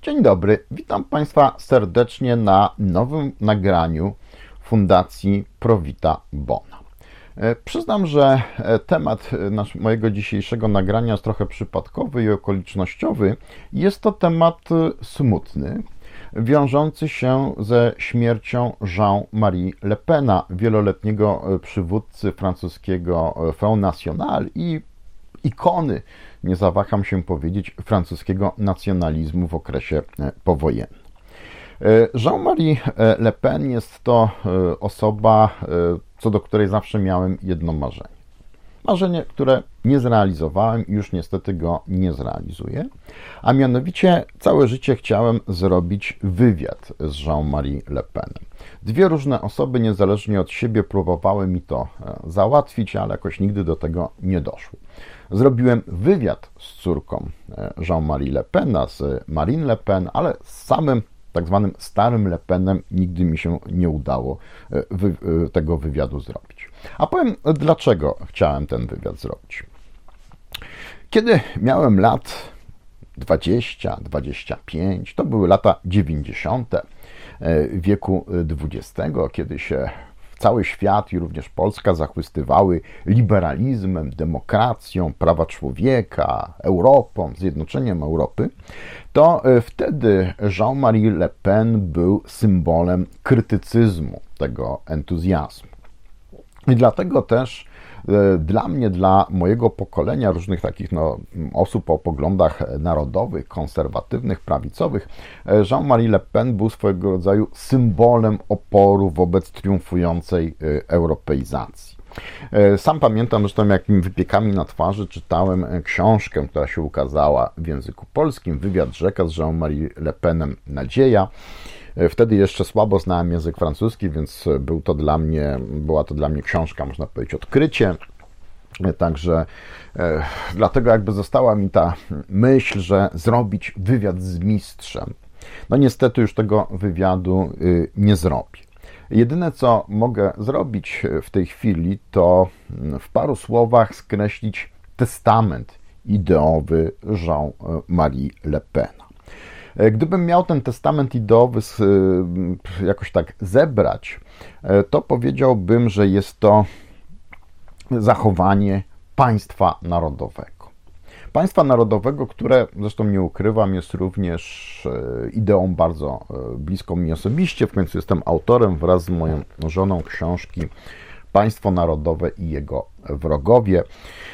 Dzień dobry, witam Państwa serdecznie na nowym nagraniu Fundacji Pro Vita Bona. Przyznam, że temat mojego dzisiejszego nagrania jest trochę przypadkowy i okolicznościowy. Jest to temat smutny, wiążący się ze śmiercią Jean-Marie Le Pena, wieloletniego przywódcy francuskiego Front National i ikony, nie zawaham się powiedzieć, francuskiego nacjonalizmu w okresie powojennym. Jean-Marie Le Pen jest to osoba, co do której zawsze miałem jedno marzenie. Marzenie, które nie zrealizowałem i już niestety go nie zrealizuję, a mianowicie całe życie chciałem zrobić wywiad z Jean-Marie Le Penem. Dwie różne osoby niezależnie od siebie próbowały mi to załatwić, ale jakoś nigdy do tego nie doszło. Zrobiłem wywiad z córką Jean-Marie Le Pena, z Marine Le Pen, ale z samym tak zwanym starym Le Penem nigdy mi się nie udało tego wywiadu zrobić. A powiem, dlaczego chciałem ten wywiad zrobić. Kiedy miałem lat 20-25, to były lata 90. wieku XX, kiedy się cały świat i również Polska zachwystywały liberalizmem, demokracją, prawa człowieka, Europą, zjednoczeniem Europy, to wtedy Jean-Marie Le Pen był symbolem krytycyzmu tego entuzjazmu. I dlatego też dla mnie, dla mojego pokolenia, różnych takich osób o poglądach narodowych, konserwatywnych, prawicowych, Jean-Marie Le Pen był swojego rodzaju symbolem oporu wobec triumfującej europeizacji. Sam pamiętam zresztą, jakim wypiekami na twarzy czytałem książkę, która się ukazała w języku polskim, Wywiad Rzeka z Jean-Marie Le Penem Nadzieja. Wtedy jeszcze słabo znałem język francuski, więc była to dla mnie książka, można powiedzieć, odkrycie. Także dlatego jakby została mi ta myśl, że zrobić wywiad z mistrzem. No niestety już tego wywiadu nie zrobię. Jedyne, co mogę zrobić w tej chwili, to w paru słowach skreślić testament ideowy Jean-Marie Le Pena. Gdybym miał ten testament ideowy jakoś tak zebrać, to powiedziałbym, że jest to zachowanie państwa narodowego. Państwa narodowego, które, zresztą nie ukrywam, jest również ideą bardzo bliską mi osobiście. W końcu jestem autorem wraz z moją żoną książki Państwo Narodowe i jego wrogowie.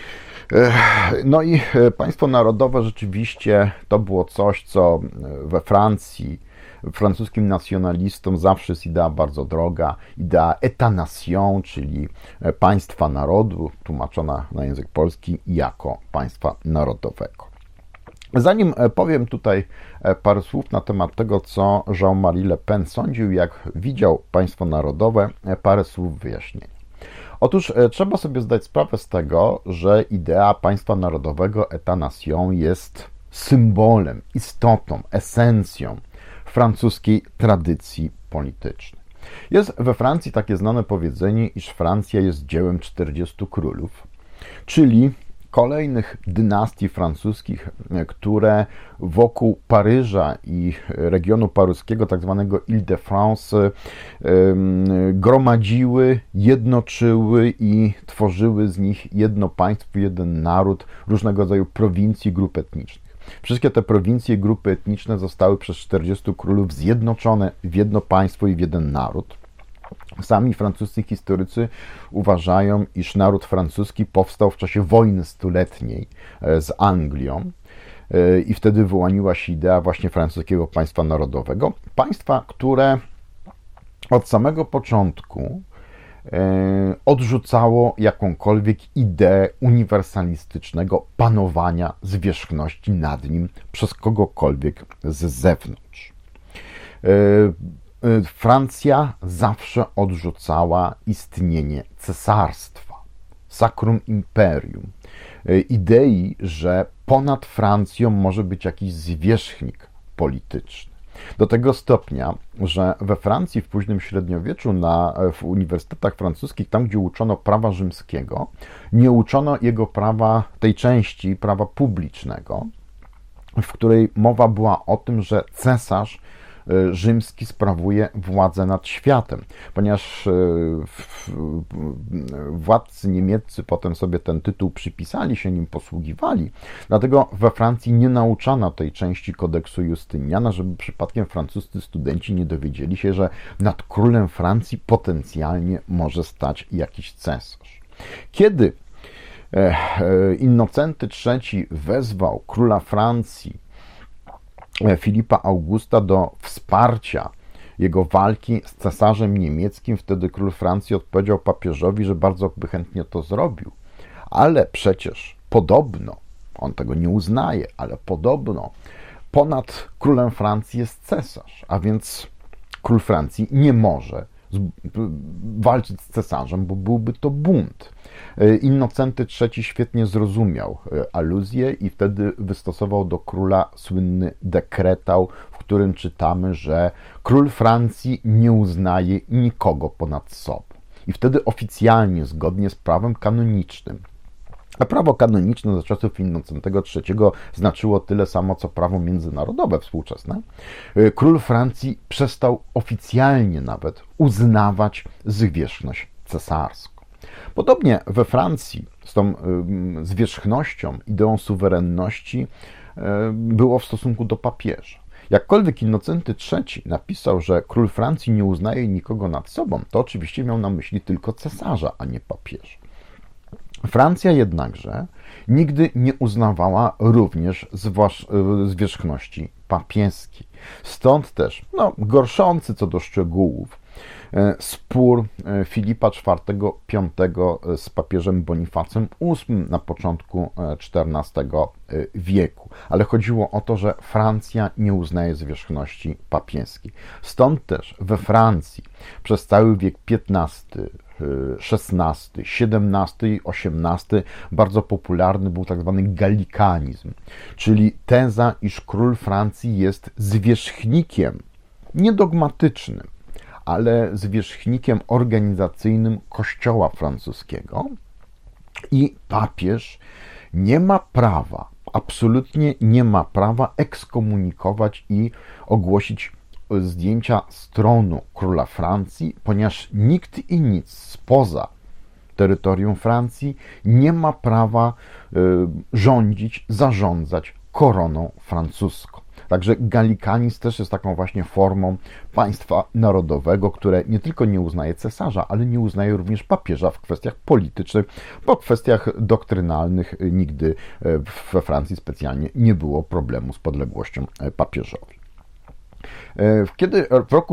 No i państwo narodowe rzeczywiście to było coś, co we Francji, francuskim nacjonalistom zawsze jest idea bardzo droga, idea état-nation, czyli państwa narodu, tłumaczona na język polski jako państwa narodowego. Zanim powiem tutaj parę słów na temat tego, co Jean-Marie Le Pen sądził, jak widział państwo narodowe, parę słów wyjaśnienia. Otóż trzeba sobie zdać sprawę z tego, że idea państwa narodowego, état-nation, jest symbolem, istotą, esencją francuskiej tradycji politycznej. Jest we Francji takie znane powiedzenie, iż Francja jest dziełem 40 królów, czyli kolejnych dynastii francuskich, które wokół Paryża i regionu paryskiego, tak zwanego Ile-de-France, gromadziły, jednoczyły i tworzyły z nich jedno państwo, jeden naród, różnego rodzaju prowincji, grup etnicznych. Wszystkie te prowincje i grupy etniczne zostały przez 40 królów zjednoczone w jedno państwo i w jeden naród. Sami francuscy historycy uważają, iż naród francuski powstał w czasie wojny stuletniej z Anglią i wtedy wyłoniła się idea właśnie francuskiego państwa narodowego. Państwa, które od samego początku odrzucało jakąkolwiek ideę uniwersalistycznego panowania zwierzchności nad nim przez kogokolwiek z zewnątrz. Francja zawsze odrzucała istnienie cesarstwa, sacrum imperium, idei, że ponad Francją może być jakiś zwierzchnik polityczny. Do tego stopnia, że we Francji w późnym średniowieczu w uniwersytetach francuskich, tam gdzie uczono prawa rzymskiego, nie uczono jego prawa, tej części prawa publicznego, w której mowa była o tym, że cesarz rzymski sprawuje władzę nad światem, ponieważ władcy niemieccy potem sobie ten tytuł przypisali, się nim posługiwali, dlatego we Francji nie nauczano tej części kodeksu Justyniana, żeby przypadkiem francuscy studenci nie dowiedzieli się, że nad królem Francji potencjalnie może stać jakiś cesarz. Kiedy Innocenty III wezwał króla Francji Filipa Augusta do wsparcia jego walki z cesarzem niemieckim, wtedy król Francji odpowiedział papieżowi, że bardzo by chętnie to zrobił, ale przecież podobno, on tego nie uznaje, ale podobno ponad królem Francji jest cesarz, a więc król Francji nie może walczyć z cesarzem, bo byłby to bunt. Innocenty III świetnie zrozumiał aluzję i wtedy wystosował do króla słynny dekretał, w którym czytamy, że król Francji nie uznaje nikogo ponad sobą. I wtedy oficjalnie, zgodnie z prawem kanonicznym, a prawo kanoniczne za czasów Innocentego III znaczyło tyle samo, co prawo międzynarodowe współczesne, król Francji przestał oficjalnie nawet uznawać zwierzchność cesarską. Podobnie we Francji z tą zwierzchnością, ideą suwerenności było w stosunku do papieża. Jakkolwiek Innocenty III napisał, że król Francji nie uznaje nikogo nad sobą, to oczywiście miał na myśli tylko cesarza, a nie papieża. Francja jednakże nigdy nie uznawała również zwierzchności papieskiej. Stąd też gorszący co do szczegółów spór Filipa IV-V z papieżem Bonifacem VIII na początku XIV wieku. Ale chodziło o to, że Francja nie uznaje zwierzchności papieskiej. Stąd też we Francji przez cały wiek XV, XVI, XVII i XVIII bardzo popularny był tak zwany galikanizm, czyli teza, iż król Francji jest zwierzchnikiem, nie dogmatycznym, ale zwierzchnikiem organizacyjnym Kościoła francuskiego i papież nie ma prawa, absolutnie nie ma prawa ekskomunikować i ogłosić zdjęcia z tronu króla Francji, ponieważ nikt i nic spoza terytorium Francji nie ma prawa rządzić, zarządzać koroną francuską. Także galikanizm też jest taką właśnie formą państwa narodowego, które nie tylko nie uznaje cesarza, ale nie uznaje również papieża w kwestiach politycznych, bo w kwestiach doktrynalnych nigdy we Francji specjalnie nie było problemu z podległością papieżowi. Kiedy w roku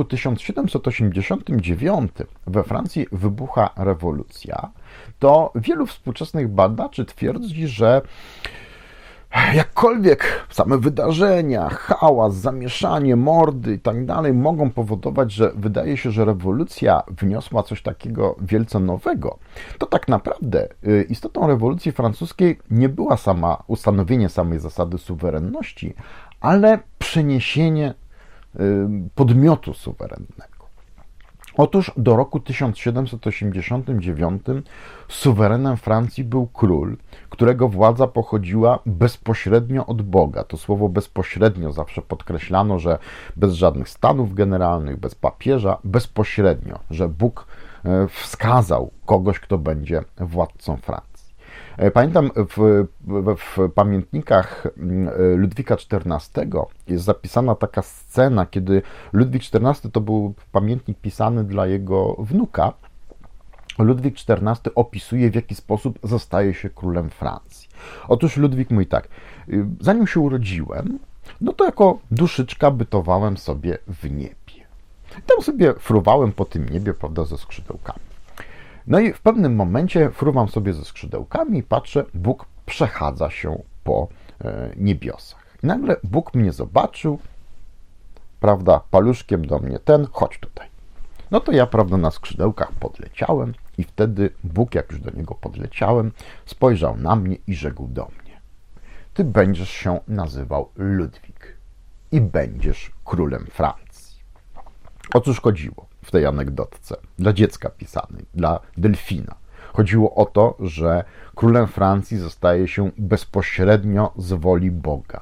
1789 we Francji wybucha rewolucja, to wielu współczesnych badaczy twierdzi, że jakkolwiek same wydarzenia, hałas, zamieszanie, mordy i tak dalej mogą powodować, że wydaje się, że rewolucja wniosła coś takiego wielce nowego, to tak naprawdę istotą rewolucji francuskiej nie była ustanowienie samej zasady suwerenności, ale przeniesienie podmiotu suwerennego. Otóż do roku 1789 suwerenem Francji był król, którego władza pochodziła bezpośrednio od Boga. To słowo bezpośrednio zawsze podkreślano, że bez żadnych stanów generalnych, bez papieża, bezpośrednio, że Bóg wskazał kogoś, kto będzie władcą Francji. Pamiętam w pamiętnikach Ludwika XIV jest zapisana taka scena, kiedy Ludwik XIV to był pamiętnik pisany dla jego wnuka. Ludwik XIV opisuje, w jaki sposób zostaje się królem Francji. Otóż Ludwik mówi tak: zanim się urodziłem, no to jako duszyczka bytowałem sobie w niebie. Tam sobie fruwałem po tym niebie, prawda, ze skrzydełkami. No i w pewnym momencie fruwam sobie ze skrzydełkami i patrzę, Bóg przechadza się po niebiosach. I nagle Bóg mnie zobaczył, prawda, paluszkiem do mnie chodź tutaj. No to ja, prawda, na skrzydełkach podleciałem i wtedy Bóg, jak już do niego podleciałem, spojrzał na mnie i rzekł do mnie: ty będziesz się nazywał Ludwik i będziesz królem Francji. O cóż chodziło w tej anegdotce, dla dziecka pisanej, dla delfina? Chodziło o to, że królem Francji zostaje się bezpośrednio z woli Boga.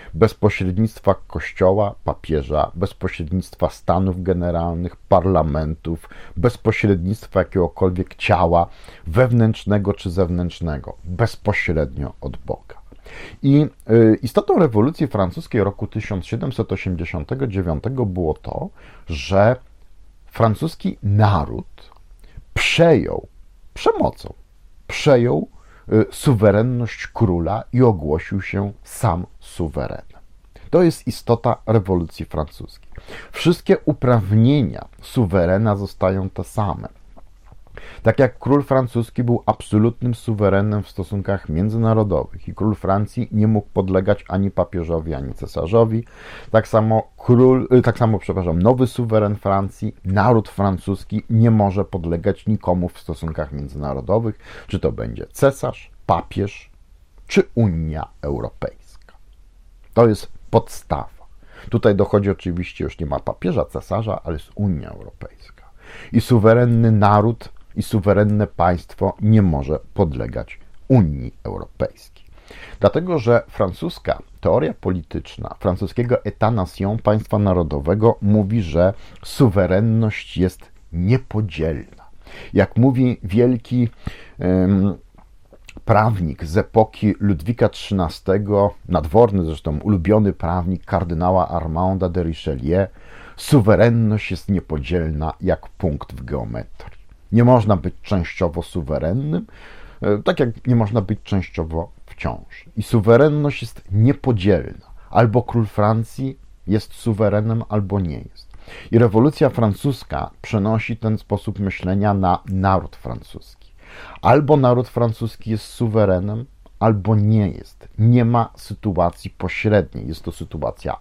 bez pośrednictwa Kościoła, papieża, bez pośrednictwa stanów generalnych, parlamentów, bez pośrednictwa jakiegokolwiek ciała wewnętrznego czy zewnętrznego, bezpośrednio od Boga. I istotą rewolucji francuskiej roku 1789 było to, że francuski naród przejął suwerenność króla i ogłosił się sam suwerenem. To jest istota rewolucji francuskiej. Wszystkie uprawnienia suwerena zostają te same. Tak jak król francuski był absolutnym suwerenem w stosunkach międzynarodowych i król Francji nie mógł podlegać ani papieżowi, ani cesarzowi, tak samo nowy suweren Francji, naród francuski nie może podlegać nikomu w stosunkach międzynarodowych, czy to będzie cesarz, papież, czy Unia Europejska. To jest podstawa. Tutaj dochodzi oczywiście, już nie ma papieża, cesarza, ale jest Unia Europejska. I suwerenny naród i suwerenne państwo nie może podlegać Unii Europejskiej. Dlatego, że francuska teoria polityczna, francuskiego état-nation, państwa narodowego, mówi, że suwerenność jest niepodzielna. Jak mówi wielki prawnik z epoki Ludwika XIII, nadworny zresztą, ulubiony prawnik kardynała Armanda de Richelieu, suwerenność jest niepodzielna jak punkt w geometrii. Nie można być częściowo suwerennym, tak jak nie można być częściowo w ciąży. I suwerenność jest niepodzielna. Albo król Francji jest suwerenem, albo nie jest. I rewolucja francuska przenosi ten sposób myślenia na naród francuski. Albo naród francuski jest suwerenem, albo nie jest. Nie ma sytuacji pośredniej. Jest to sytuacja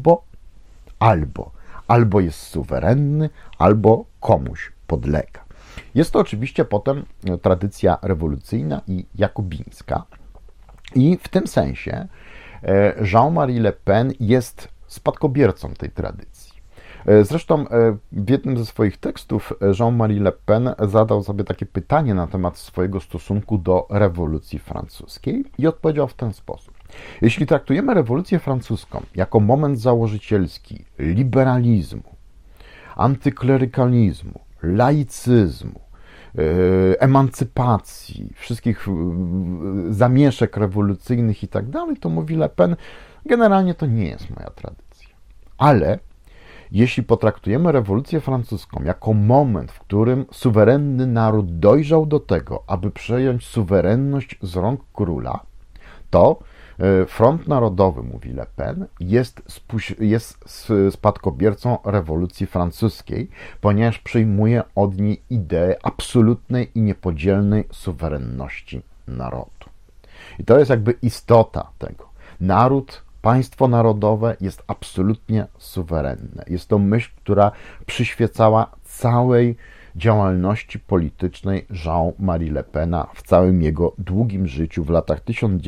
albo jest suwerenny, albo komuś podlega. Jest to oczywiście potem tradycja rewolucyjna i jakobińska. I w tym sensie Jean-Marie Le Pen jest spadkobiercą tej tradycji. Zresztą w jednym ze swoich tekstów Jean-Marie Le Pen zadał sobie takie pytanie na temat swojego stosunku do rewolucji francuskiej i odpowiedział w ten sposób. Jeśli traktujemy rewolucję francuską jako moment założycielski liberalizmu, antyklerykalizmu, laicyzmu, emancypacji, wszystkich zamieszek rewolucyjnych i tak dalej, to mówi Le Pen, generalnie to nie jest moja tradycja. Ale jeśli potraktujemy rewolucję francuską jako moment, w którym suwerenny naród dojrzał do tego, aby przejąć suwerenność z rąk króla, to Front Narodowy, mówi Le Pen, jest spadkobiercą rewolucji francuskiej, ponieważ przyjmuje od niej ideę absolutnej i niepodzielnej suwerenności narodu. I to jest jakby istota tego. Naród, państwo narodowe jest absolutnie suwerenne. Jest to myśl, która przyświecała całej działalności politycznej Jean-Marie Le Pena w całym jego długim życiu w latach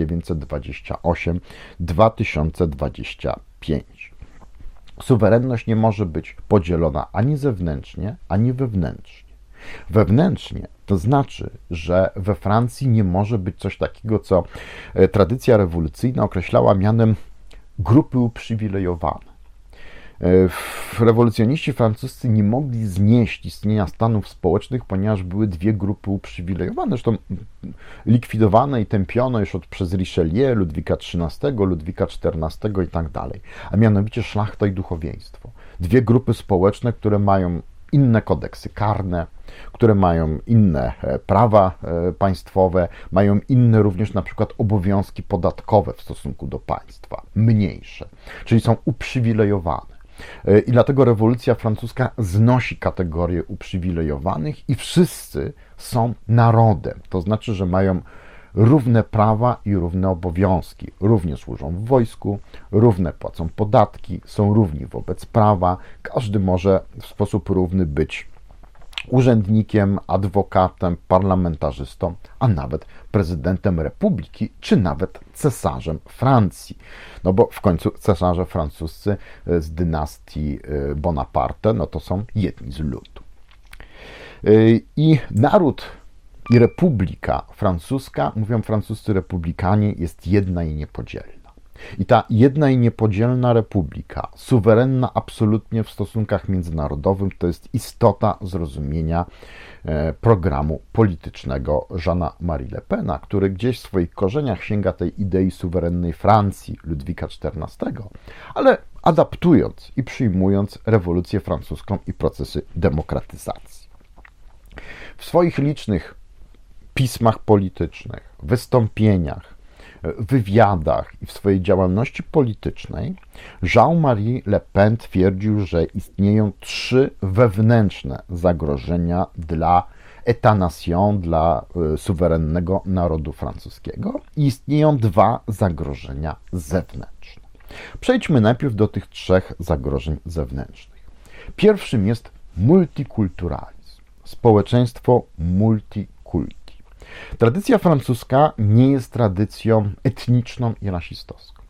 1928-2025. Suwerenność nie może być podzielona ani zewnętrznie, ani wewnętrznie. Wewnętrznie to znaczy, że we Francji nie może być coś takiego, co tradycja rewolucyjna określała grupy uprzywilejowane. Rewolucjoniści francuscy nie mogli znieść istnienia stanów społecznych, ponieważ były dwie grupy uprzywilejowane, zresztą likwidowane i tępione już przez Richelieu, Ludwika XIII, Ludwika XIV i tak dalej, a mianowicie szlachta i duchowieństwo. Dwie grupy społeczne, które mają inne kodeksy karne, które mają inne prawa państwowe, mają inne również na przykład obowiązki podatkowe w stosunku do państwa, mniejsze, czyli są uprzywilejowane. I dlatego rewolucja francuska znosi kategorię uprzywilejowanych i wszyscy są narodem. To znaczy, że mają równe prawa i równe obowiązki. Równie służą w wojsku, równe płacą podatki, są równi wobec prawa. Każdy może w sposób równy być urzędnikiem, adwokatem, parlamentarzystą, a nawet prezydentem republiki, czy nawet cesarzem Francji. No bo w końcu cesarze francuscy z dynastii Bonaparte, no to są jedni z ludu. I naród i republika francuska, mówią francuscy republikanie, jest jedna i niepodzielna. I ta jedna i niepodzielna republika, suwerenna absolutnie w stosunkach międzynarodowych, to jest istota zrozumienia programu politycznego Jeana Marie Le Pena, który gdzieś w swoich korzeniach sięga tej idei suwerennej Francji Ludwika XIV, ale adaptując i przyjmując rewolucję francuską i procesy demokratyzacji. W swoich licznych pismach politycznych, wystąpieniach, wywiadach i w swojej działalności politycznej Jean-Marie Le Pen twierdził, że istnieją 3 wewnętrzne zagrożenia dla état-nation, dla suwerennego narodu francuskiego i istnieją 2 zagrożenia zewnętrzne. Przejdźmy najpierw do tych 3 zagrożeń zewnętrznych. Pierwszym jest multikulturalizm, społeczeństwo multikulti. Tradycja francuska nie jest tradycją etniczną i rasistowską.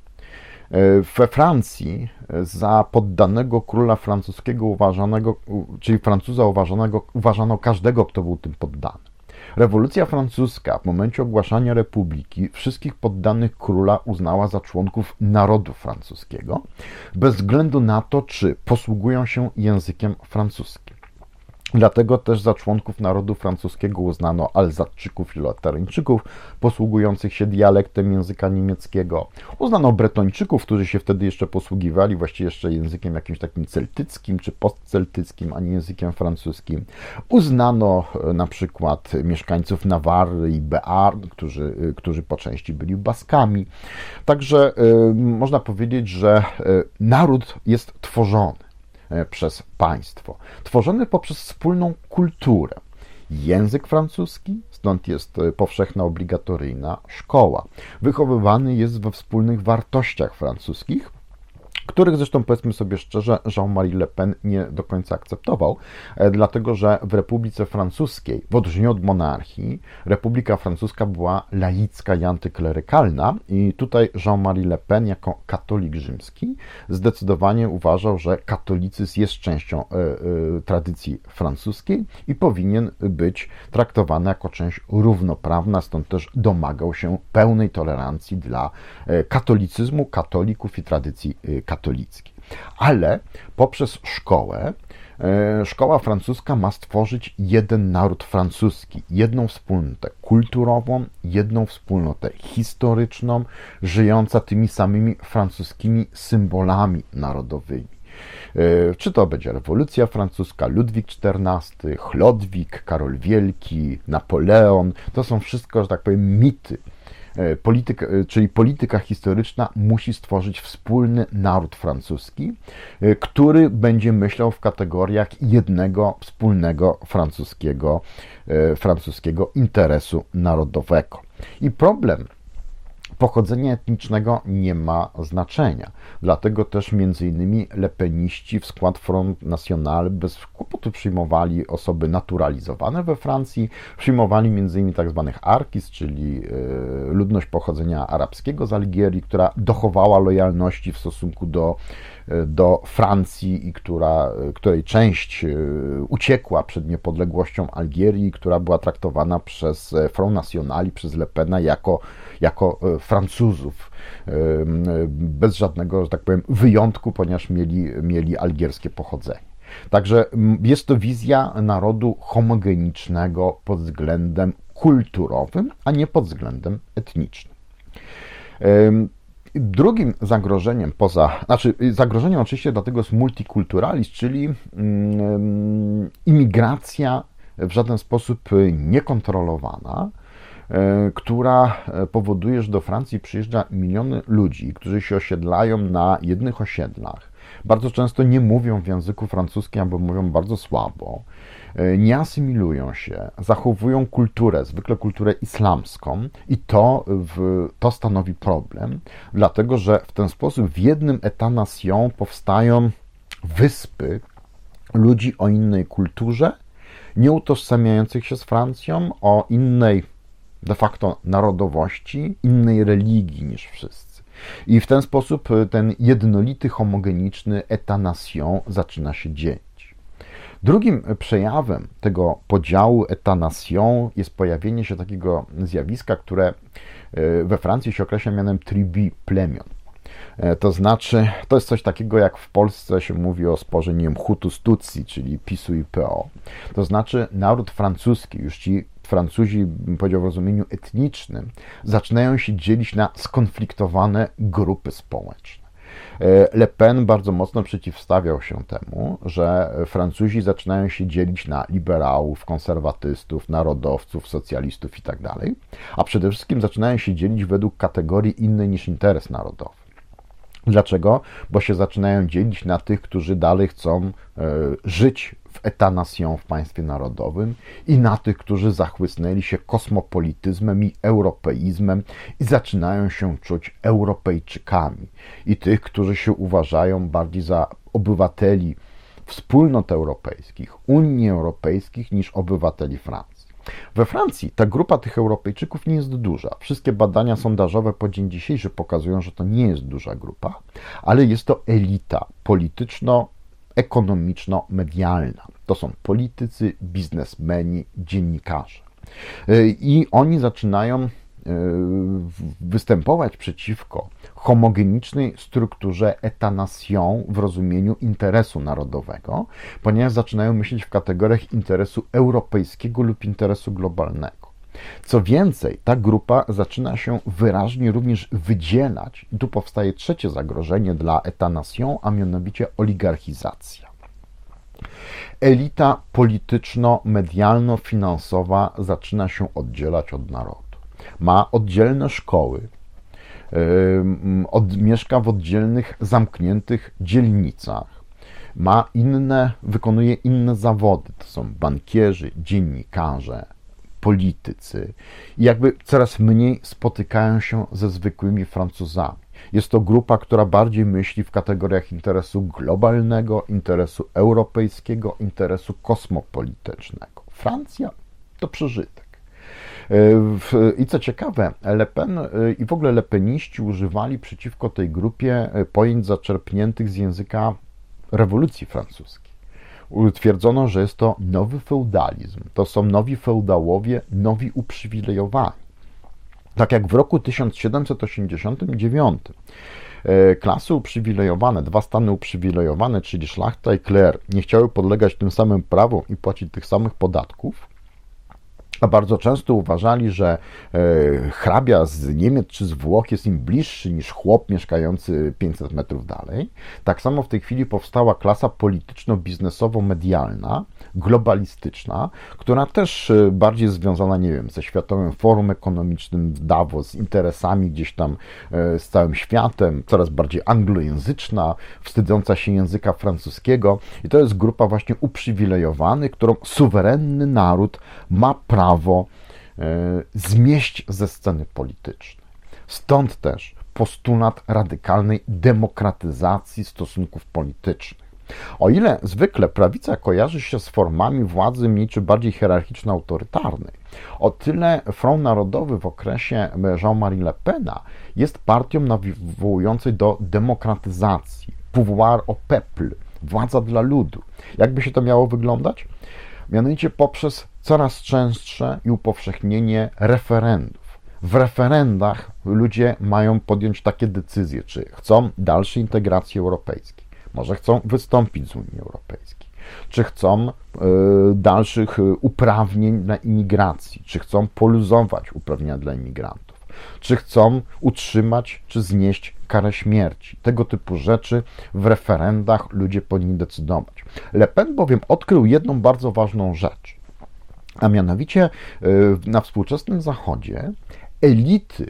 We Francji za poddanego króla francuskiego czyli Francuza uważano każdego, kto był tym poddany. Rewolucja francuska w momencie ogłaszania republiki wszystkich poddanych króla uznała za członków narodu francuskiego, bez względu na to, czy posługują się językiem francuskim. Dlatego też za członków narodu francuskiego uznano Alzatczyków i Lotaryńczyków posługujących się dialektem języka niemieckiego. Uznano Bretończyków, którzy się wtedy jeszcze posługiwali właściwie jeszcze językiem jakimś takim celtyckim czy postceltyckim, a nie językiem francuskim. Uznano na przykład mieszkańców Nawarry i Bearn, którzy po części byli Baskami. Także można powiedzieć, że naród jest tworzony przez państwo, tworzony poprzez wspólną kulturę. Język francuski, stąd jest powszechna, obligatoryjna szkoła. Wychowywany jest we wspólnych wartościach francuskich, których zresztą, powiedzmy sobie szczerze, Jean-Marie Le Pen nie do końca akceptował, dlatego że w Republice Francuskiej, w odróżnieniu od monarchii, Republika Francuska była laicka i antyklerykalna i tutaj Jean-Marie Le Pen jako katolik rzymski zdecydowanie uważał, że katolicyzm jest częścią tradycji francuskiej i powinien być traktowany jako część równoprawna, stąd też domagał się pełnej tolerancji dla katolicyzmu, katolików i tradycji katolickiej. Ale poprzez szkołę, szkoła francuska ma stworzyć jeden naród francuski, jedną wspólnotę kulturową, jedną wspólnotę historyczną, żyjąca tymi samymi francuskimi symbolami narodowymi. Czy to będzie rewolucja francuska, Ludwik XIV, Chlodwig, Karol Wielki, Napoleon, to są wszystko, że tak powiem, mity. Czyli polityka historyczna musi stworzyć wspólny naród francuski, który będzie myślał w kategoriach jednego wspólnego francuskiego interesu narodowego. I problem pochodzenia etnicznego nie ma znaczenia. Dlatego też m.in. lepeniści w skład Front National bez kłopotu przyjmowali osoby naturalizowane we Francji, przyjmowali m.in. tzw. Arkis, czyli ludność pochodzenia arabskiego z Algierii, która dochowała lojalności w stosunku do Francji i której część uciekła przed niepodległością Algierii, która była traktowana przez Front National i przez Le Pena jako Francuzów, bez żadnego, że tak powiem, wyjątku, ponieważ mieli algierskie pochodzenie. Także jest to wizja narodu homogenicznego pod względem kulturowym, a nie pod względem etnicznym. Drugim zagrożeniem zagrożeniem oczywiście dlatego jest multikulturalizm, czyli imigracja w żaden sposób niekontrolowana, która powoduje, że do Francji przyjeżdża miliony ludzi, którzy się osiedlają na jednych osiedlach. Bardzo często nie mówią w języku francuskim albo mówią bardzo słabo, nie asymilują się, zachowują kulturę, zwykle kulturę islamską i to stanowi problem, dlatego że w ten sposób w jednym état-nation powstają wyspy ludzi o innej kulturze, nie utożsamiających się z Francją, o innej de facto narodowości, innej religii niż wszyscy. I w ten sposób ten jednolity, homogeniczny état-nation zaczyna się dzielić. Drugim przejawem tego podziału état-nation jest pojawienie się takiego zjawiska, które we Francji się określa mianem tribu, plemion. To znaczy, to jest coś takiego, jak w Polsce się mówi o sporze, nie wiem, Hutu-Tutsi, czyli PiS-u i PO. To znaczy, naród francuski, już ci Francuzi, bym powiedział w rozumieniu etnicznym, zaczynają się dzielić na skonfliktowane grupy społeczne. Le Pen bardzo mocno przeciwstawiał się temu, że Francuzi zaczynają się dzielić na liberałów, konserwatystów, narodowców, socjalistów itd., a przede wszystkim zaczynają się dzielić według kategorii innej niż interes narodowy. Dlaczego? Bo się zaczynają dzielić na tych, którzy dalej chcą żyć w état-nation, w państwie narodowym, i na tych, którzy zachłysnęli się kosmopolityzmem i europeizmem i zaczynają się czuć Europejczykami, i tych, którzy się uważają bardziej za obywateli wspólnot europejskich, Unii Europejskich niż obywateli Francji. We Francji ta grupa tych Europejczyków nie jest duża. Wszystkie badania sondażowe po dzień dzisiejszy pokazują, że to nie jest duża grupa, ale jest to elita polityczno-ekonomiczno-medialna. To są politycy, biznesmeni, dziennikarze. I oni zaczynają występować przeciwko homogenicznej strukturze état-nation w rozumieniu interesu narodowego, ponieważ zaczynają myśleć w kategoriach interesu europejskiego lub interesu globalnego. Co więcej, ta grupa zaczyna się wyraźnie również wydzielać, i tu powstaje trzecie zagrożenie dla état-nation, a mianowicie oligarchizacja. Elita polityczno-medialno-finansowa zaczyna się oddzielać od narodu. Ma oddzielne szkoły, mieszka w oddzielnych, zamkniętych dzielnicach, wykonuje inne zawody. To są bankierzy, dziennikarze, politycy. I jakby coraz mniej spotykają się ze zwykłymi Francuzami. Jest to grupa, która bardziej myśli w kategoriach interesu globalnego, interesu europejskiego, interesu kosmopolitycznego. Francja to przeżytek. I co ciekawe, Le Pen i w ogóle lepeniści używali przeciwko tej grupie pojęć zaczerpniętych z języka rewolucji francuskiej. Twierdzono, że jest to nowy feudalizm, to są nowi feudałowie, nowi uprzywilejowani. Tak jak w roku 1789 klasy uprzywilejowane, dwa stany uprzywilejowane, czyli szlachta i kler, nie chciały podlegać tym samym prawom i płacić tych samych podatków, a bardzo często uważali, że hrabia z Niemiec czy z Włoch jest im bliższy niż chłop mieszkający 500 metrów dalej. Tak samo w tej chwili powstała klasa polityczno-biznesowo-medialna, globalistyczna, która też bardziej związana, nie wiem, ze Światowym Forum Ekonomicznym w Davos, z interesami gdzieś tam z całym światem, coraz bardziej anglojęzyczna, wstydząca się języka francuskiego. I to jest grupa właśnie uprzywilejowanych, którą suwerenny naród ma prawo zmieść ze sceny politycznej. Stąd też postulat radykalnej demokratyzacji stosunków politycznych. O ile zwykle prawica kojarzy się z formami władzy mniej czy bardziej hierarchiczno-autorytarnej, o tyle Front Narodowy w okresie Jean-Marie Le Pena jest partią nawołującej do demokratyzacji, pouvoir au peuple, władza dla ludu. Jakby się to miało wyglądać? Mianowicie poprzez coraz częstsze i upowszechnienie referendów. W referendach ludzie mają podjąć takie decyzje, czy chcą dalszej integracji europejskiej, może chcą wystąpić z Unii Europejskiej, czy chcą dalszych uprawnień dla imigracji, czy chcą poluzować uprawnienia dla imigrantów, czy chcą utrzymać, czy znieść karę śmierci. Tego typu rzeczy w referendach ludzie powinni decydować. Le Pen bowiem odkrył jedną bardzo ważną rzecz, a mianowicie na współczesnym Zachodzie elity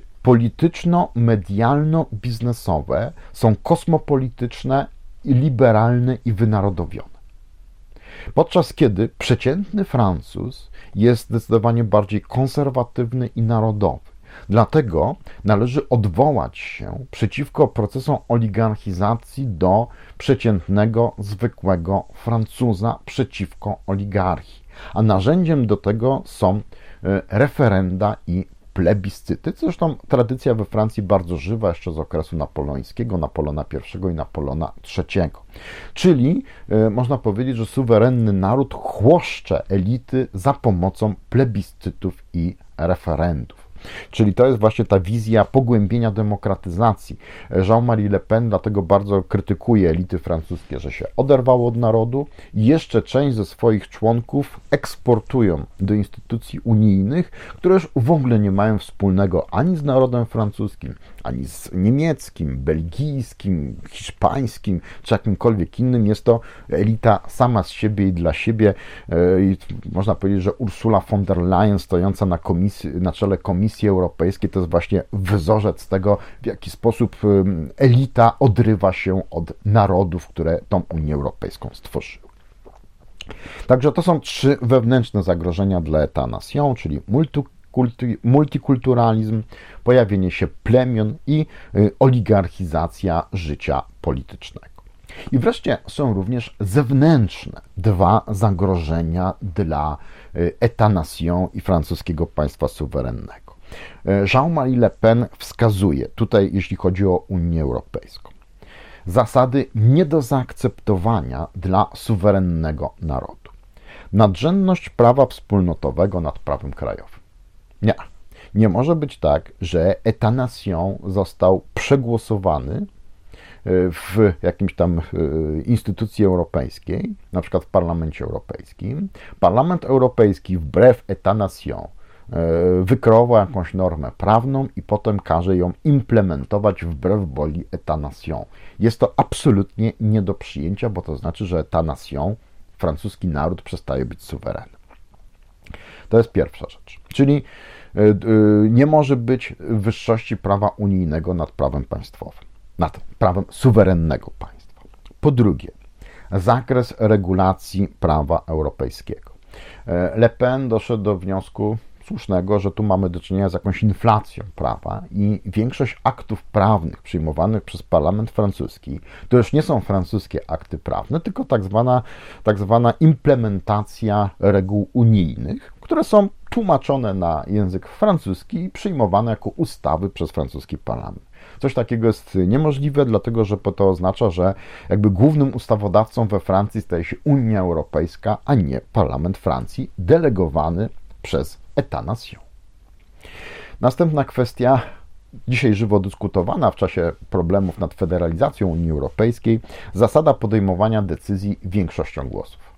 polityczno-medialno-biznesowe są kosmopolityczne, liberalne i wynarodowione. Podczas kiedy przeciętny Francuz jest zdecydowanie bardziej konserwatywny i narodowy. Dlatego należy odwołać się przeciwko procesom oligarchizacji do przeciętnego, zwykłego Francuza przeciwko oligarchii. A narzędziem do tego są referenda i plebiscyty. Zresztą tradycja we Francji bardzo żywa jeszcze z okresu napoleońskiego, Napoleona I i Napoleona III. Czyli można powiedzieć, że suwerenny naród chłoszcze elity za pomocą plebiscytów i referendów. Czyli to jest właśnie ta wizja pogłębienia demokratyzacji. Jean-Marie Le Pen dlatego bardzo krytykuje elity francuskie, że się oderwało od narodu i jeszcze część ze swoich członków eksportują do instytucji unijnych, które już w ogóle nie mają wspólnego ani z narodem francuskim, ani z niemieckim, belgijskim, hiszpańskim, czy jakimkolwiek innym. Jest to elita sama z siebie i dla siebie. I można powiedzieć, że Ursula von der Leyen stojąca na czele Komisji Europejskiej to jest właśnie wzorzec tego, w jaki sposób elita odrywa się od narodów, które tą Unię Europejską stworzyły. Także to są trzy wewnętrzne zagrożenia dla État-nation, czyli multikulturalizm, pojawienie się plemion i oligarchizacja życia politycznego. I wreszcie są również zewnętrzne dwa zagrożenia dla État-nation i francuskiego państwa suwerennego. Jean-Marie Le Pen wskazuje tutaj, jeśli chodzi o Unię Europejską, zasady nie do zaakceptowania dla suwerennego narodu. Nadrzędność prawa wspólnotowego nad prawem krajowym. Nie może być tak, że État-nation został przegłosowany w jakimś tam instytucji europejskiej, na przykład w Parlamencie Europejskim. Parlament Europejski wbrew État-nation wykreował jakąś normę prawną i potem każe ją implementować wbrew woli État-nation. Jest to absolutnie nie do przyjęcia, bo to znaczy, że État-nation, francuski naród, przestaje być suwerenny. To jest pierwsza rzecz. Czyli nie może być wyższości prawa unijnego nad prawem państwowym, nad prawem suwerennego państwa. Po drugie, zakres regulacji prawa europejskiego. Le Pen doszedł do wniosku słusznego, że tu mamy do czynienia z jakąś inflacją prawa i większość aktów prawnych przyjmowanych przez parlament francuski to już nie są francuskie akty prawne, tylko tak zwana implementacja reguł unijnych, które są tłumaczone na język francuski i przyjmowane jako ustawy przez francuski parlament. Coś takiego jest niemożliwe, dlatego że to oznacza, że jakby głównym ustawodawcą we Francji staje się Unia Europejska, a nie parlament Francji, delegowany przez État-nation. Następna kwestia, dzisiaj żywo dyskutowana w czasie problemów nad federalizacją Unii Europejskiej, zasada podejmowania decyzji większością głosów.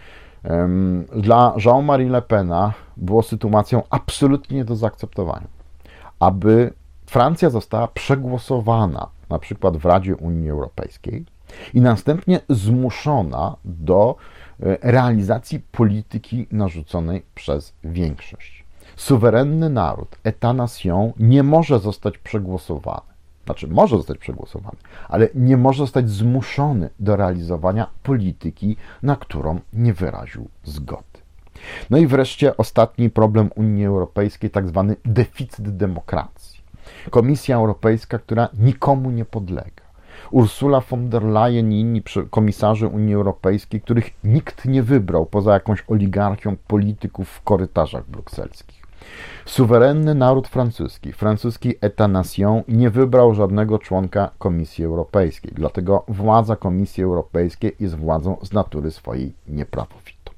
Dla Jean-Marie Le Pena było sytuacją absolutnie nie do zaakceptowania, aby Francja została przegłosowana na przykład w Radzie Unii Europejskiej i następnie zmuszona do realizacji polityki narzuconej przez większość. Suwerenny naród, État-nation, nie może zostać przegłosowany. Znaczy, może zostać przegłosowany, ale nie może zostać zmuszony do realizowania polityki, na którą nie wyraził zgody. No i wreszcie ostatni problem Unii Europejskiej, tak zwany deficyt demokracji. Komisja Europejska, która nikomu nie podlega. Ursula von der Leyen i inni komisarze Unii Europejskiej, których nikt nie wybrał poza jakąś oligarchią polityków w korytarzach brukselskich. Suwerenny naród francuski État-nation nie wybrał żadnego członka Komisji Europejskiej, dlatego władza Komisji Europejskiej jest władzą z natury swojej nieprawowitą.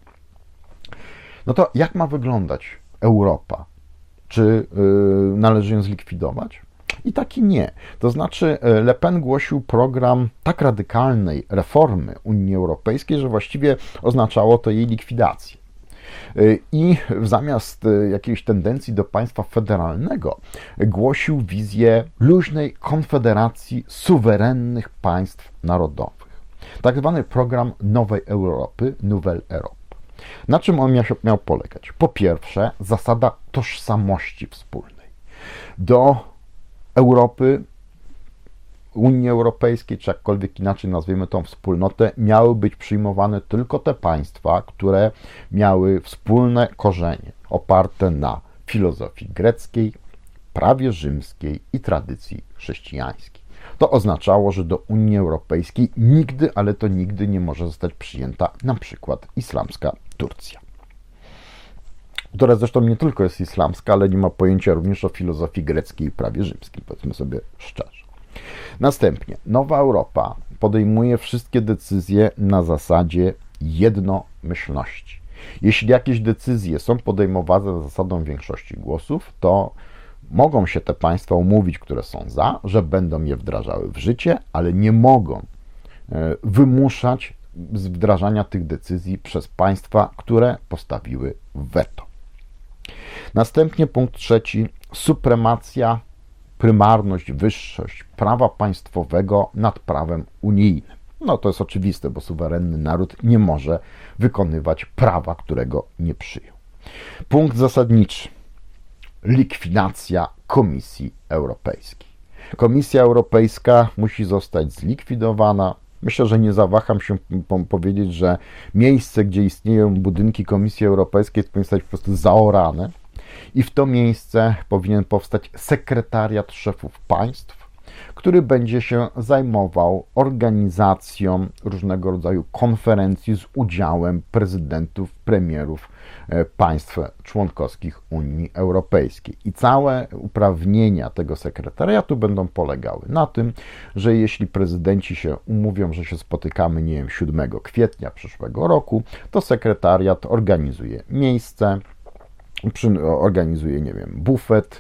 No to jak ma wyglądać Europa? Czy należy ją zlikwidować? I tak i nie. To znaczy Le Pen głosił program tak radykalnej reformy Unii Europejskiej, że właściwie oznaczało to jej likwidację. I zamiast jakiejś tendencji do państwa federalnego głosił wizję luźnej konfederacji suwerennych państw narodowych. Tak zwany program Nowej Europy, Nouvelle Europe. Na czym on miał polegać? Po pierwsze, zasada tożsamości wspólnej. Do Europy, Unii Europejskiej, czy jakkolwiek inaczej nazwijmy tą wspólnotę, miały być przyjmowane tylko te państwa, które miały wspólne korzenie oparte na filozofii greckiej, prawie rzymskiej i tradycji chrześcijańskiej. To oznaczało, że do Unii Europejskiej nigdy, ale to nigdy nie może zostać przyjęta na przykład islamska Turcja, która zresztą nie tylko jest islamska, ale nie ma pojęcia również o filozofii greckiej i prawie rzymskiej, powiedzmy sobie szczerze. Następnie Nowa Europa podejmuje wszystkie decyzje na zasadzie jednomyślności. Jeśli jakieś decyzje są podejmowane za zasadą większości głosów, to Mogą się te państwa umówić, które są za, że będą je wdrażały w życie, ale nie mogą wymuszać wdrażania tych decyzji przez państwa, które postawiły weto. Następnie punkt trzeci, supremacja, prymarność, wyższość prawa państwowego nad prawem unijnym. No to jest oczywiste, bo suwerenny naród nie może wykonywać prawa, którego nie przyjął. Punkt zasadniczy. Likwidacja Komisji Europejskiej. Komisja Europejska musi zostać zlikwidowana. Myślę, że nie zawaham się powiedzieć, że miejsce, gdzie istnieją budynki Komisji Europejskiej, powinno zostać po prostu zaorane i w to miejsce powinien powstać sekretariat szefów państw, który będzie się zajmował organizacją różnego rodzaju konferencji z udziałem prezydentów, premierów państw członkowskich Unii Europejskiej. I całe uprawnienia tego sekretariatu będą polegały na tym, że jeśli prezydenci się umówią, że się spotykamy, nie wiem, 7 kwietnia przyszłego roku, to sekretariat organizuje miejsce, organizuje, nie wiem, bufet,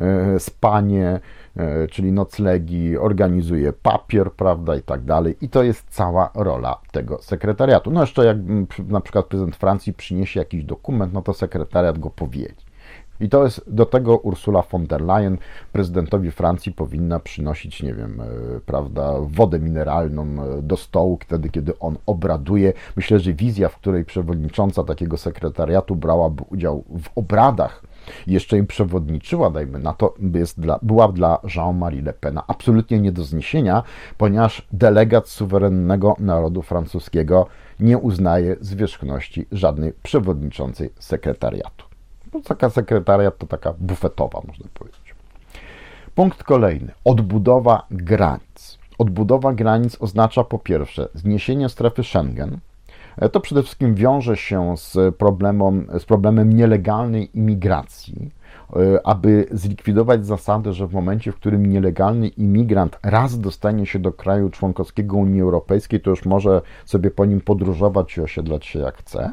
spanie, czyli noclegi, organizuje papier, prawda, i tak dalej. I to jest cała rola tego sekretariatu. No jeszcze jak na przykład prezydent Francji przyniesie jakiś dokument, no to sekretariat go powiedzi. I to jest, do tego Ursula von der Leyen, prezydentowi Francji, powinna przynosić, nie wiem, prawda, wodę mineralną do stołu wtedy, kiedy on obraduje. Myślę, że wizja, w której przewodnicząca takiego sekretariatu brałaby udział w obradach, jeszcze im przewodniczyła, dajmy na to, była dla Jean-Marie Le Pena absolutnie nie do zniesienia, ponieważ delegat suwerennego narodu francuskiego nie uznaje zwierzchności żadnej przewodniczącej sekretariatu. Taka sekretariat to taka bufetowa, można powiedzieć. Punkt kolejny. Odbudowa granic. Odbudowa granic oznacza po pierwsze zniesienie strefy Schengen. To przede wszystkim wiąże się z problemem nielegalnej imigracji, aby zlikwidować zasadę, że w momencie, w którym nielegalny imigrant raz dostanie się do kraju członkowskiego Unii Europejskiej, to już może sobie po nim podróżować i osiedlać się jak chce.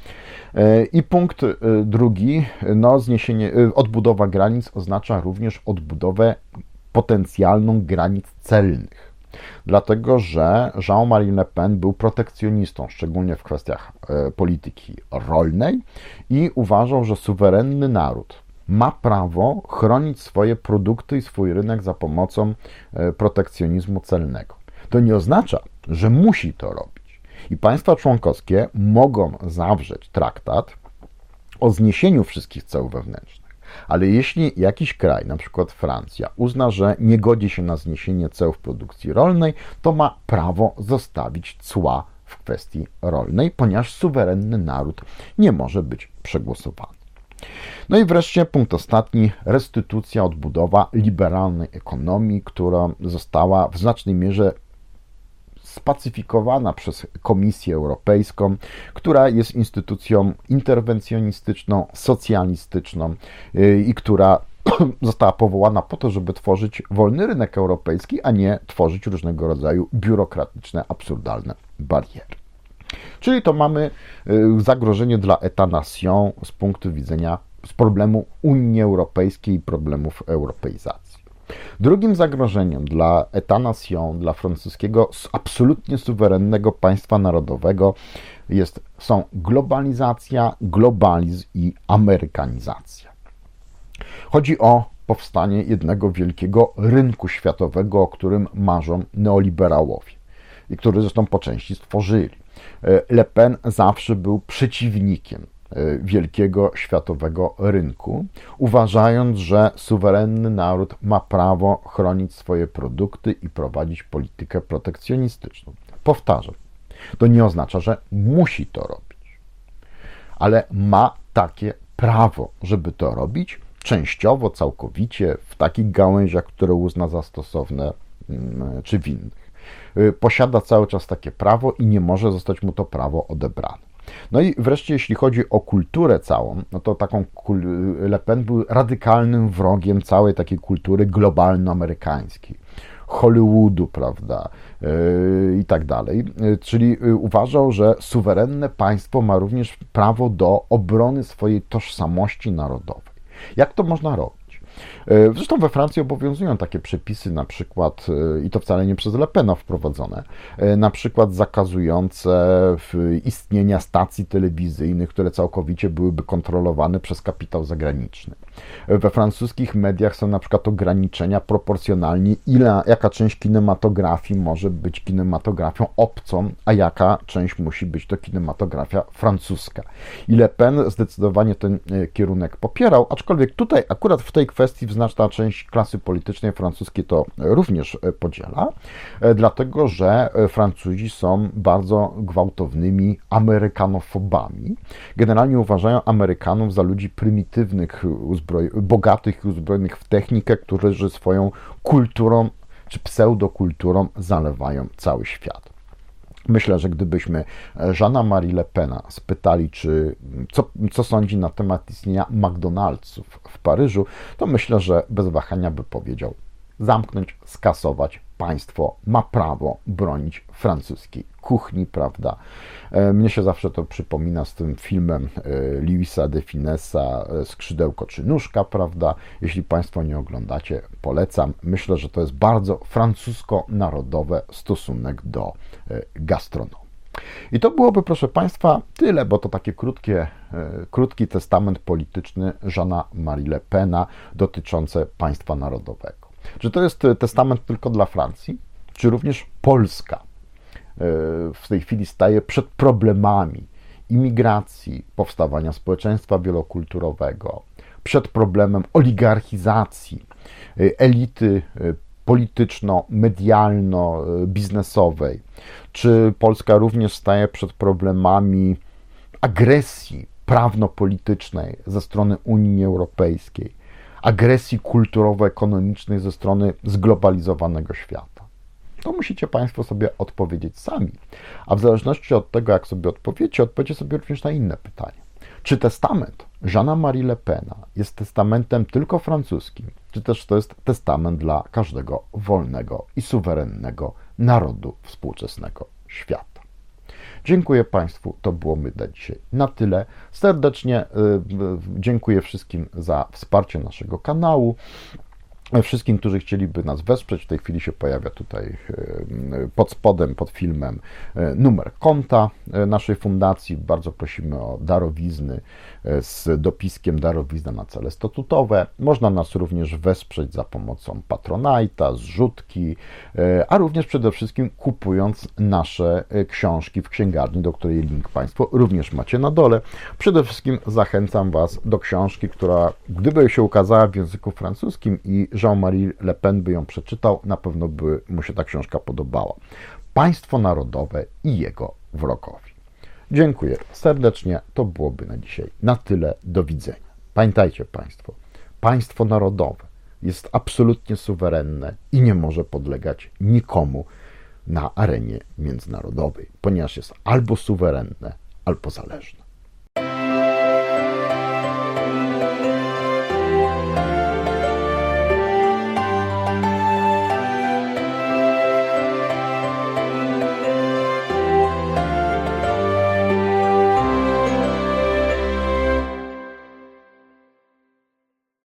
I punkt drugi, no odbudowa granic oznacza również odbudowę potencjalną granic celnych. Dlatego, że Jean-Marie Le Pen był protekcjonistą, szczególnie w kwestiach polityki rolnej i uważał, że suwerenny naród ma prawo chronić swoje produkty i swój rynek za pomocą protekcjonizmu celnego. To nie oznacza, że musi to robić. I państwa członkowskie mogą zawrzeć traktat o zniesieniu wszystkich ceł wewnętrznych. Ale jeśli jakiś kraj, na przykład Francja, uzna, że nie godzi się na zniesienie ceł w produkcji rolnej, to ma prawo zostawić cła w kwestii rolnej, ponieważ suwerenny naród nie może być przegłosowany. No i wreszcie punkt ostatni, restytucja, odbudowa liberalnej ekonomii, która została w znacznej mierze spacyfikowana przez Komisję Europejską, która jest instytucją interwencjonistyczną, socjalistyczną i która została powołana po to, żeby tworzyć wolny rynek europejski, a nie tworzyć różnego rodzaju biurokratyczne, absurdalne bariery. Czyli to mamy zagrożenie dla État-nation z punktu widzenia z problemu Unii Europejskiej i problemów europeizacji. Drugim zagrożeniem dla État-nation, dla francuskiego absolutnie suwerennego państwa narodowego są globalizacja, globalizm i amerykanizacja. Chodzi o powstanie jednego wielkiego rynku światowego, o którym marzą neoliberałowie i który zresztą po części stworzyli. Le Pen zawsze był przeciwnikiem wielkiego światowego rynku, uważając, że suwerenny naród ma prawo chronić swoje produkty i prowadzić politykę protekcjonistyczną. Powtarzam, to nie oznacza, że musi to robić, ale ma takie prawo, żeby to robić częściowo, całkowicie, w takich gałęziach, które uzna za stosowne czy w innych. Posiada cały czas takie prawo i nie może zostać mu to prawo odebrane. No i wreszcie, jeśli chodzi o kulturę całą, no to Le Pen był radykalnym wrogiem całej takiej kultury globalno-amerykańskiej, Hollywoodu, prawda, i tak dalej. Czyli uważał, że suwerenne państwo ma również prawo do obrony swojej tożsamości narodowej. Jak to można robić? Zresztą we Francji obowiązują takie przepisy, na przykład, i to wcale nie przez Le Pena wprowadzone, na przykład zakazujące istnienia stacji telewizyjnych, które całkowicie byłyby kontrolowane przez kapitał zagraniczny. We francuskich mediach są na przykład ograniczenia proporcjonalnie, jaka część kinematografii może być kinematografią obcą, a jaka część musi być to kinematografia francuska. I Le Pen zdecydowanie ten kierunek popierał, aczkolwiek tutaj akurat w tej kwestii znaczna część klasy politycznej francuskiej to również podziela, dlatego że Francuzi są bardzo gwałtownymi amerykanofobami. Generalnie uważają Amerykanów za ludzi prymitywnych, bogatych i uzbrojonych w technikę, którzy swoją kulturą czy pseudokulturą zalewają cały świat. Myślę, że gdybyśmy Jeana-Marie Le Pena spytali, co sądzi na temat istnienia McDonald'sów w Paryżu, to myślę, że bez wahania by powiedział: zamknąć, skasować, państwo ma prawo bronić francuskiej kuchni, prawda? Mnie się zawsze to przypomina z tym filmem Louisa de Finessa Skrzydełko czy nóżka, prawda? Jeśli Państwo nie oglądacie, polecam. Myślę, że to jest bardzo francusko-narodowy stosunek do gastronomii. I to byłoby, proszę Państwa, tyle, bo to taki krótki testament polityczny Jeana-Marie Le Pena dotyczący państwa narodowego. Czy to jest testament tylko dla Francji? Czy również Polska w tej chwili staje przed problemami imigracji, powstawania społeczeństwa wielokulturowego, przed problemem oligarchizacji elity polityczno-medialno-biznesowej? Czy Polska również staje przed problemami agresji prawno-politycznej ze strony Unii Europejskiej, agresji kulturowo-ekonomicznej ze strony zglobalizowanego świata? To musicie Państwo sobie odpowiedzieć sami. A w zależności od tego, jak sobie odpowiecie sobie również na inne pytanie. Czy testament Jeana-Marie Le Pena jest testamentem tylko francuskim, czy też to jest testament dla każdego wolnego i suwerennego narodu współczesnego świata? Dziękuję Państwu, to byłoby na dzisiaj na tyle. Serdecznie dziękuję wszystkim za wsparcie naszego kanału. Wszystkim, którzy chcieliby nas wesprzeć, w tej chwili się pojawia tutaj pod spodem, pod filmem numer konta naszej fundacji. Bardzo prosimy o darowizny z dopiskiem darowizna na cele statutowe. Można nas również wesprzeć za pomocą Patronite'a, zrzutki, a również przede wszystkim kupując nasze książki w księgarni, do której link Państwo również macie na dole. Przede wszystkim zachęcam Was do książki, która gdyby się ukazała w języku francuskim i Jean-Marie Le Pen by ją przeczytał, na pewno by mu się ta książka podobała. Państwo narodowe i jego wrogowie. Dziękuję serdecznie. To byłoby na dzisiaj na tyle. Do widzenia. Pamiętajcie Państwo, państwo narodowe jest absolutnie suwerenne i nie może podlegać nikomu na arenie międzynarodowej, ponieważ jest albo suwerenne, albo zależne.